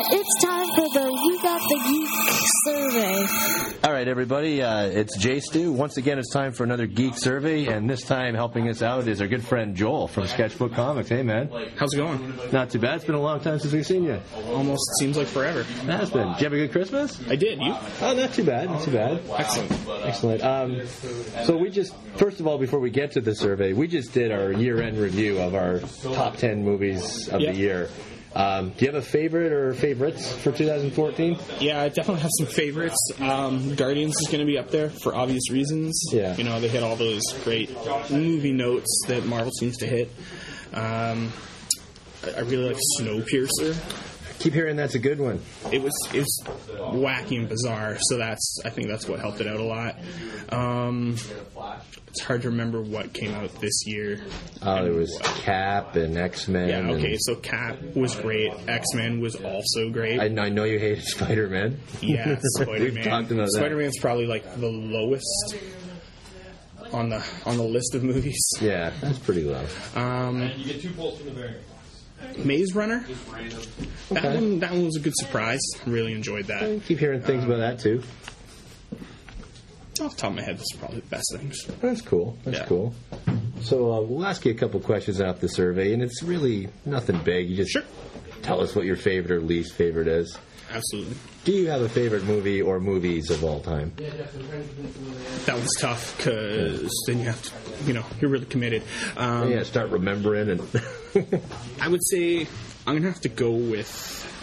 It's time for the We Got the Geek survey. All right, everybody, it's Jay Stu. Once again, it's time for another Geek survey, and this time helping us out is our good friend Joel from Sketchbook Comics. Hey, man. How's it going? Not too bad. It's been a long time since we've seen you. Almost seems like forever. It has been. Did you have a good Christmas? I did. You? Oh, not too bad. Not too bad. Excellent. So we just, first of all, before we get to the survey, we just did our year-end review of our top 10 movies of the year. Do you have a favorite or favorites for 2014? Yeah, I definitely have some favorites. Guardians is going to be up there for obvious reasons. Yeah. You know, they hit all those great movie notes that Marvel seems to hit. I really like Snowpiercer. Keep hearing that's a good one. It was wacky and bizarre, so I think that's what helped it out a lot. It's hard to remember what came out this year. Oh, there was Cap and X-Men. Yeah, okay, so Cap was great. X-Men was also great. I know you hated Spider-Man. Yeah, Spider-Man. We've talked about that. Spider-Man's probably like the lowest on the list of movies. Yeah, that's pretty low. You get 2 pulls from the variant. Maze Runner. That one was a good surprise. Really enjoyed that. I keep hearing things about that too. Off the top of my head, those are probably the best things. That's cool. That's cool. So we'll ask you a couple questions off the survey, and it's really nothing big. You just tell us what your favorite or least favorite is. Absolutely. Do you have a favorite movie or movies of all time? That was tough because then you have to, you're really committed. Start remembering. And I would say I'm going to have to go with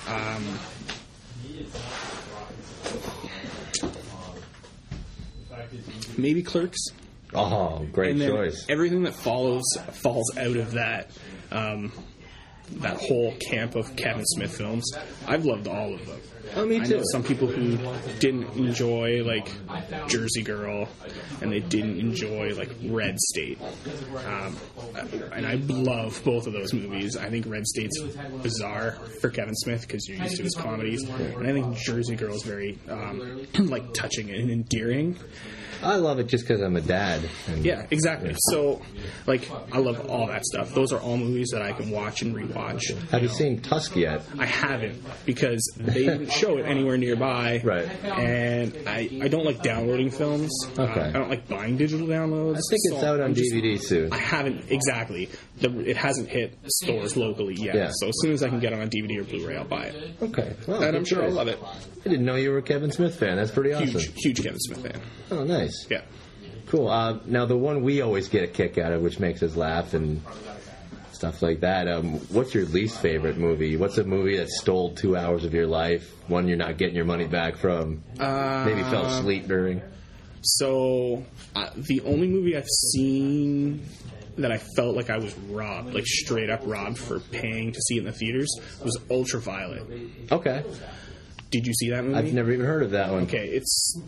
maybe Clerks. Oh, great choice. Everything that falls out of that that whole camp of Kevin Smith films. I've loved all of them. Oh, me too. I know some people who didn't enjoy like Jersey Girl, and they didn't enjoy like Red State. And I love both of those movies. I think Red State's bizarre for Kevin Smith because you're used to his comedies, and I think Jersey Girl is very like touching and endearing. I love it just because I'm a dad. Yeah, exactly. So, like, I love all that stuff. Those are all movies that I can watch and rewatch. Have you seen Tusk yet? I haven't, because they didn't show it anywhere nearby. Right. And I don't like downloading films. Okay. I don't like buying digital downloads. I think it's out on DVD soon. I haven't, exactly. It hasn't hit stores locally yet. Yeah. So as soon as I can get it on DVD or Blu-ray, I'll buy it. Okay. Well, and I'm sure I'll love it. I didn't know you were a Kevin Smith fan. That's pretty awesome. Huge Kevin Smith fan. Oh, nice. Yeah. Cool. Now, the one we always get a kick out of, which makes us laugh and stuff like that, what's your least favorite movie? What's a movie that stole 2 hours of your life, one you're not getting your money back from, maybe fell asleep during? So, the only movie I've seen that I felt like I was robbed, like straight up robbed for paying to see it in the theaters, was Ultraviolet. Okay. Did you see that movie? I've never even heard of that one. Okay, it's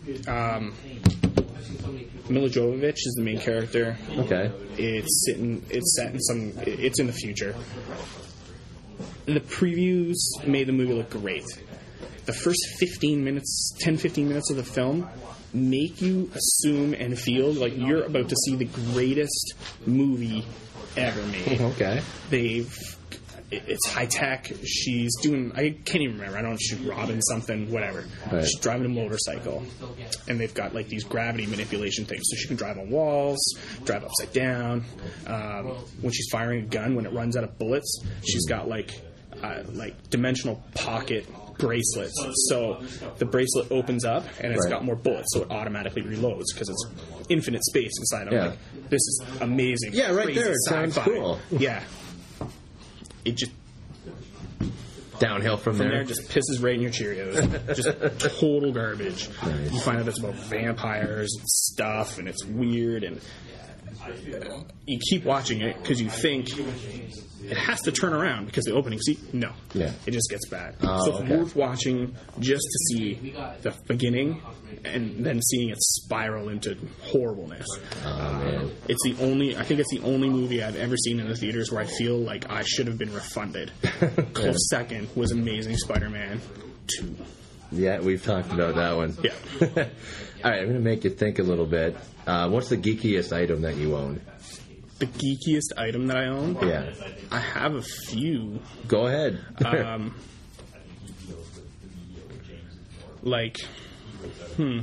Mila Jovovich is the main character. Okay. It's set in it's in the future. The previews made the movie look great. The first 10-15 minutes of the film make you assume and feel like you're about to see the greatest movie ever made. Okay. It's high tech. She's doing, I can't even remember. I don't know if she's robbing something, whatever. Right. She's driving a motorcycle. And they've got like these gravity manipulation things. So she can drive on walls, drive upside down. When she's firing a gun, when it runs out of bullets, she's got like dimensional pocket bracelets. So the bracelet opens up and it's got more bullets, so it automatically reloads because it's infinite space inside of it. Like, this is amazing. Yeah, right there. It sounds cool. Yeah. It just downhill from there. There just pisses right in your Cheerios. Just total garbage. Nice. You find out it's about vampires and stuff, and it's weird, and you keep watching it because you think it has to turn around because the opening scene. No, it just gets bad. So it's worth watching just to see the beginning and then seeing it spiral into horribleness. Oh man! I think it's the only movie I've ever seen in the theaters where I feel like I should have been refunded. Close second was Amazing Spider-Man 2. Yeah, we've talked about that one. Yeah. All right, I'm going to make you think a little bit. What's the geekiest item that you own? The geekiest item that I own? Yeah. I have a few. Go ahead. Like, I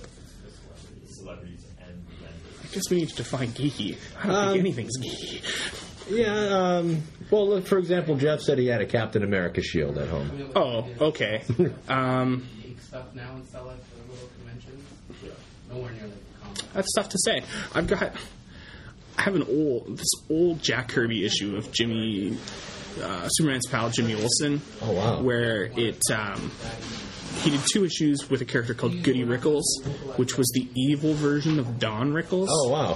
guess we need to define geeky. I don't think anything's geeky. Yeah, well, look, for example, Jeff said he had a Captain America shield at home. Oh, okay. Make stuff now and sell it for little conventions. Nowhere near like the comic. That's tough to say. I have this old Jack Kirby issue of Superman's pal Jimmy Olsen. Oh, wow. Where he did 2 issues with a character called Goody Rickles, which was the evil version of Don Rickles. Oh, wow.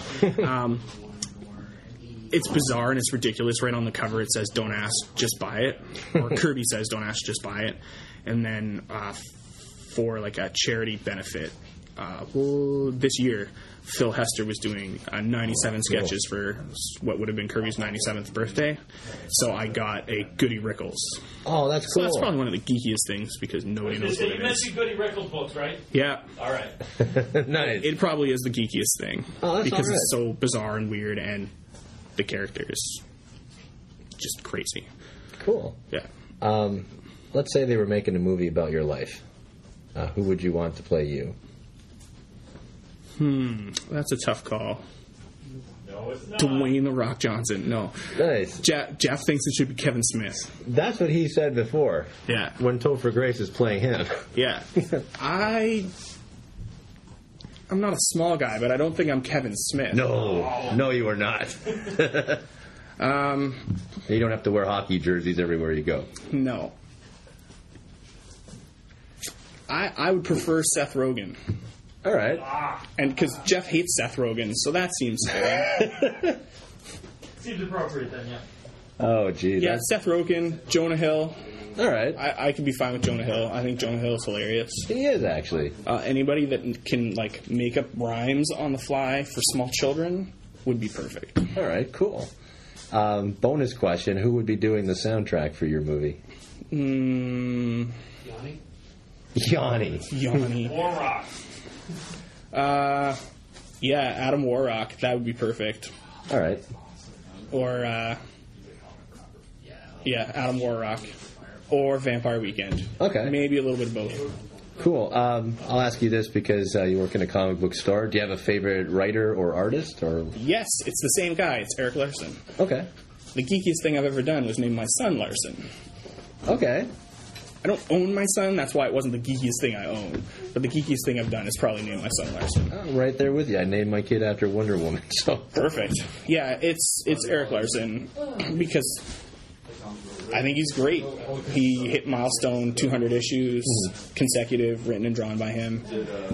It's bizarre and it's ridiculous. Right on the cover it says, "Don't ask, just buy it." Or Kirby says, "Don't ask, just buy it." And then for like a charity benefit, this year, Phil Hester was doing 97 sketches for what would have been Kirby's 97th birthday. So I got a Goody Rickles. Oh, that's So cool. that's probably one of the geekiest things because nobody knows what You it mentioned is. Goody Rickles books, right? Yeah. All right. Nice. It probably is the geekiest thing. Oh, that's because all right. it's so bizarre and weird and the character is just crazy. Cool. Yeah. Let's say they were making a movie about your life. Who would you want to play you? That's a tough call. No, it's not. Dwayne "The Rock" Johnson. No. Nice. Jeff thinks it should be Kevin Smith. That's what he said before. Yeah. When Topher Grace is playing him. Yeah. I'm not a small guy, but I don't think I'm Kevin Smith. No, you are not. You don't have to wear hockey jerseys everywhere you go. No. I would prefer Seth Rogen. All right. And because Jeff hates Seth Rogen, so that seems fair. Seems appropriate then, yeah. Oh, geez. Yeah, Seth Rogen, Jonah Hill. All right. I can be fine with Jonah Hill. I think Jonah Hill is hilarious. He is, actually. Anybody that can like make up rhymes on the fly for small children would be perfect. All right, cool. Bonus question, who would be doing the soundtrack for your movie? Yanni? Yanni. Warrock. Yeah, Adam Warrock. That would be perfect. All right. Or Adam Warrock. Or Vampire Weekend. Okay. Maybe a little bit of both. Cool. I'll ask you this because you work in a comic book store. Do you have a favorite writer or artist? Or Yes, it's the same guy. It's Eric Larson. okay. The geekiest thing I've ever done was name my son Larson. Okay. I don't own my son, that's why it wasn't the geekiest thing I own. But the geekiest thing I've done is probably name my son Larson. I'm right there with you. I named my kid after Wonder Woman. So Perfect. Yeah, it's Eric Larson because I think he's great. He hit milestone 200 issues consecutive, written and drawn by him,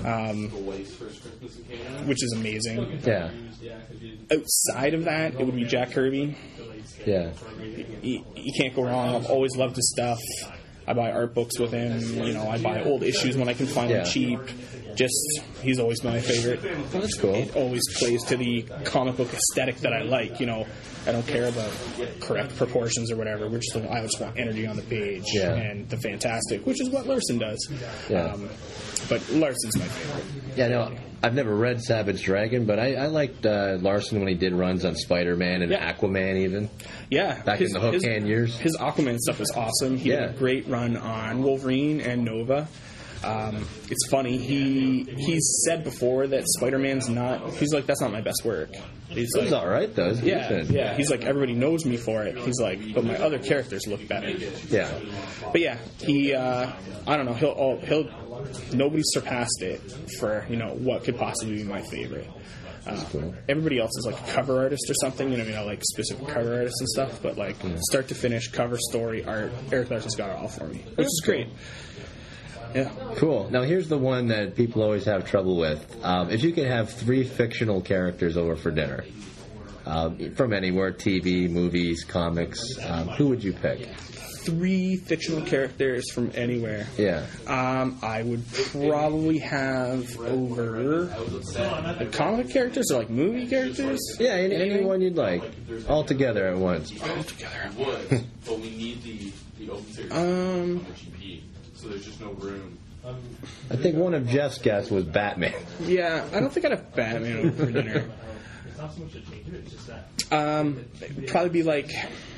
which is amazing. yeah. Outside of that, it would be Jack Kirby. Yeah. You can't go wrong. I've always loved his stuff. I buy art books with him. You know, I buy old issues when I can find them cheap. He's always been my favorite. Oh, that's cool. It always plays to the comic book aesthetic that I like. You know, I don't care about correct proportions or whatever. I just want energy on the page and the fantastic, which is what Larson does. Yeah. But Larson's my favorite. Yeah, no, I've never read Savage Dragon, but I liked Larson when he did runs on Spider-Man and Aquaman even. Yeah. Back in the Hook Hand years. His Aquaman stuff was awesome. He did a great run on Wolverine and Nova. It's funny, he's said before that Spider-Man's not, he's like, that's not my best work. He's It was like, all right, though. It's decent. yeah. He's like, everybody knows me for it. He's like, but my other characters look better. Yeah. But yeah, he, I don't know, nobody surpassed it for, you know, what could possibly be my favorite. Cool. Everybody else is like a cover artist or something, you know, like specific cover artists and stuff, but like start to finish, cover, story, art, Eric Larson's got it all for me, which is great. Yeah. Cool. Now, here's the one that people always have trouble with. If you could have 3 fictional characters over for dinner, from anywhere, TV, movies, comics, who would you pick? 3 fictional characters from anywhere. Yeah. I would probably have over like comic characters or like movie characters. Yeah, anyone you'd like. All together at once. All together. But we need the open series GP, so there's just no room. I think one of Jeff's guests was Batman. Yeah, I don't think I'd have Batman over for dinner. It's not so much a change, it's just that. It'd probably be like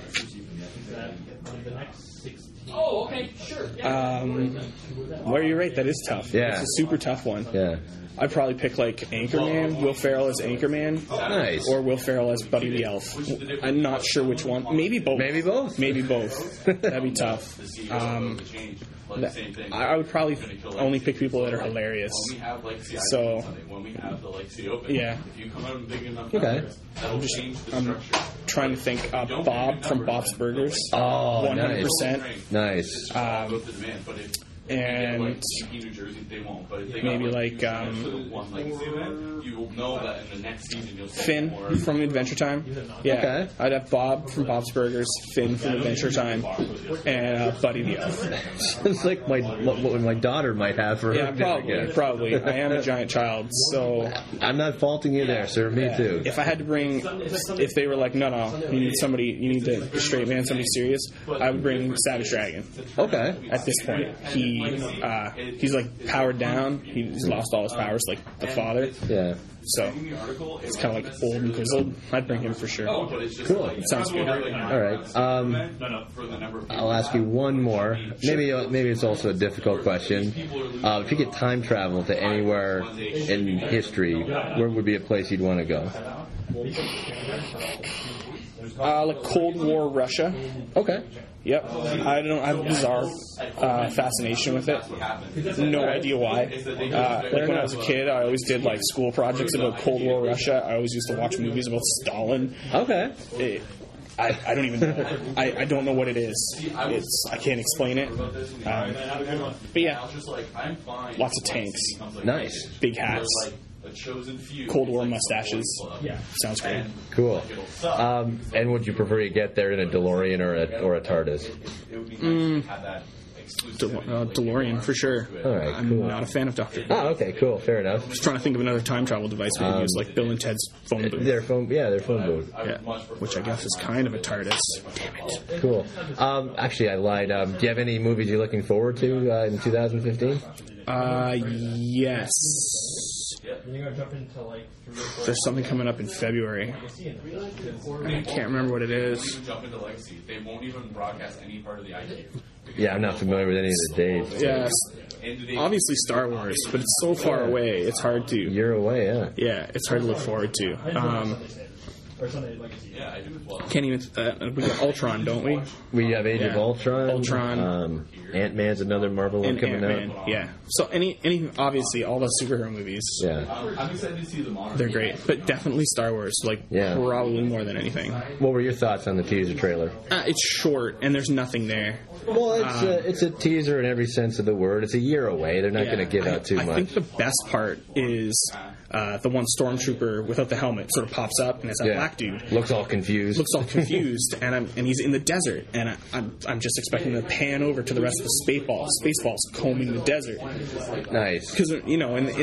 Oh, okay, sure. Well, you're right. That is tough. Yeah. It's a super tough one. Yeah. I'd probably pick like Anchorman, Will Ferrell as Anchorman, Nice. or Will Ferrell as Buddy the Elf. I'm not sure which one. Maybe both. Maybe both. Maybe both. That'd be tough. I would probably only pick people that are hilarious. So, when we have the Legacy Open, yeah. if you come out big enough Okay. numbers, that'll change the I'm structure. trying to think. Bob from Bob's Burgers. Oh, 100%. Nice. Go with the demand, but if And like CP New Jersey, they won't. But if they maybe got, like one Legacy event, you will know that in the next season you'll see Finn more. from Adventure Time. Yeah, Okay. I'd have Bob from Bob's Burgers, Finn from Adventure Time, and Buddy the Elf. It's like what my daughter might have for Yeah, her dinner gift. probably. I am a giant child, so I'm not faulting you there, sir. Me too. if I had to bring, if they were like, no, you need the straight man, somebody serious, I would bring Savage Dragon. Okay. At this point, he's like powered down. He's lost all his powers, like the father. Yeah. So it's kind of like old and grizzled. I'd bring him for sure. But it's just Cool. like, Sounds good. All right. for the number of people. I'll ask you one more. Maybe it's also a difficult question. If you could time travel to anywhere in history, where would be a place you'd want to go? Like Cold War Russia. Okay. Yep. I have a bizarre fascination with it. No idea why. Like when I was a kid, I always did like school projects about Cold War Russia. I always used to watch movies about Stalin. Okay. I don't even know. I don't know what it is. I can't explain it. But yeah, lots of tanks, Nice. big hats, Cold War mustaches. Sounds great. Cool. And would you prefer to get there in a DeLorean or a TARDIS? DeLorean for sure. All right, I'm cool. not a fan of Doctor Who. Oh, okay, cool. Fair enough. Just trying to think of another time travel device we could use, like Bill and Ted's phone booth. Their phone booth. Yeah, which I guess is kind of a TARDIS. Damn it. Cool. Actually, I lied. Do you have any movies you're looking forward to in 2015? Yes. And you're gonna jump into like There's something coming up in February. I can't remember what it is. Jump into Legacy. They won't even broadcast any part of the IQ. Yeah, I'm not familiar with any of the dates. Yes. Obviously Star Wars, but it's so far away, it's hard to... You're away, yeah. Yeah, it's hard to look forward to. or something like Yeah, I do as well. Can't even... we got Ultron, don't we? We have Age of Yeah. Ultron. Ant-Man's another Marvel one And coming Ant-Man, out. yeah. So any obviously, all the superhero movies, Yeah. I'm excited to see the Monarch. they're great. But definitely Star Wars, like, Yeah. probably more than anything. What were your thoughts on the teaser trailer? It's short, and there's nothing there. Well, it's a teaser in every sense of the word. It's a year away. They're not going to give out too I much. think the best part is the one stormtrooper without the helmet sort of pops up, and it's that black dude. Looks all confused. Looks all confused, and he's in the desert, and I'm just expecting to pan over to the rest of the Spaceballs combing the desert, Nice. because in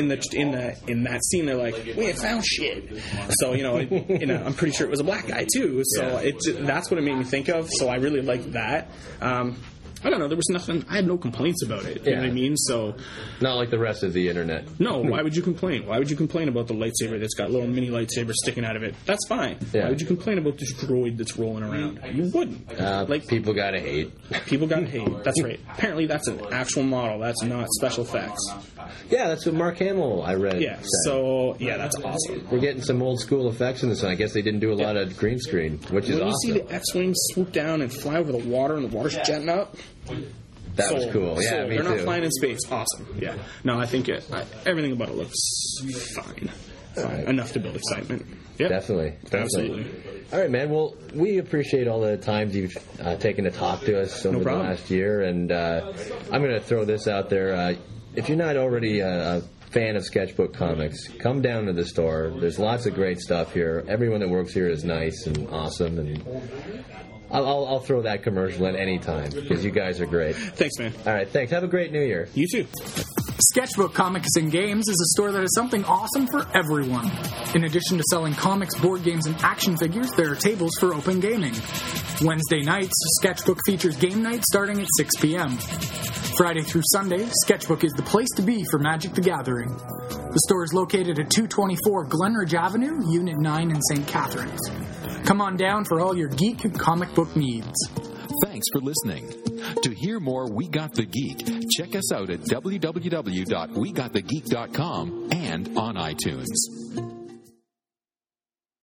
that scene they're like, we ain't found shit, so I'm pretty sure it was a black guy too, so that's what it made me think of. So I really like that. I don't know. There was nothing. I had no complaints about it. You know what I mean? So, Not like the rest of the internet. no. Why would you complain? Why would you complain about the lightsaber that's got little mini lightsabers sticking out of it? That's fine. Yeah. Why would you complain about this droid that's rolling around? You wouldn't. People gotta hate. People got hate. That's right. Apparently, that's an actual model. That's not special effects. Yeah, that's what Mark Hamill, I read. Yeah. said. So, yeah, that's awesome. We're getting some old school effects in this one. I guess they didn't do a lot of green screen, which is When you awesome. see the X-wing swoop down and fly over the water, and the water's jetting up. That was Sold. cool. Yeah, Sold. me They're not too. flying in space. Awesome. Yeah. No, I think everything about it looks fine. Enough to build excitement. Yeah. Definitely. Absolutely. All right, man. Well, we appreciate all the times you've taken to talk to us over the problem. last year, and I'm going to throw this out there. If you're not already a fan of Sketchbook Comics, come down to the store. There's lots of great stuff here. Everyone that works here is nice and awesome, and I'll throw that commercial in any time because you guys are great. Thanks, man. All right, thanks. Have a great New Year. You too. Sketchbook Comics and Games is a store that has something awesome for everyone. In addition to selling comics, board games, and action figures, there are tables for open gaming. Wednesday nights, Sketchbook features game night starting at 6 p.m. Friday through Sunday, Sketchbook is the place to be for Magic the Gathering. The store is located at 224 Glenridge Avenue, Unit 9 in St. Catharines. Come on down for all your geek and comic book needs. Thanks for listening. To hear more We Got the Geek, check us out at www.wegotthegeek.com and on iTunes.